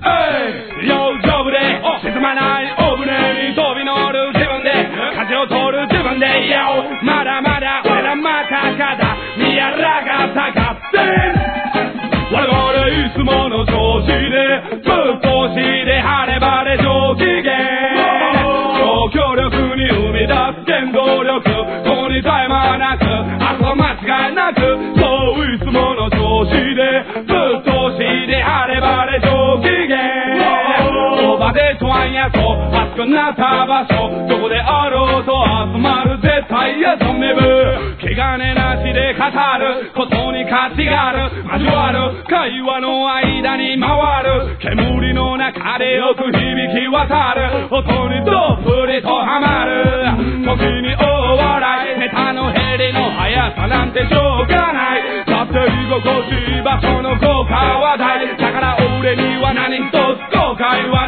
洋丈夫で沈まない大船に飛び乗る自分で舵を取る自分でまだまだ俺らまたかだ見やらがたかって我々いつもの調子でぶっ通しで晴れ晴れ上機嫌超強力に生み出す原動力ここに絶え間なくあとは間違いなくそういつもの調子でぶっ通しで晴れ晴れ上機嫌オーバーデートワンやと熱くなった場所どこであろうと集まる絶対やゾンビ部気兼ねなしで語ることに価値がある交わる会話の間に回る煙の中でよく響き渡る音にどっぷりとハマる時に大笑いネタの減りの速さなんてしょうがないだって居心地場所の効果は大だから俺には何一つ後悔は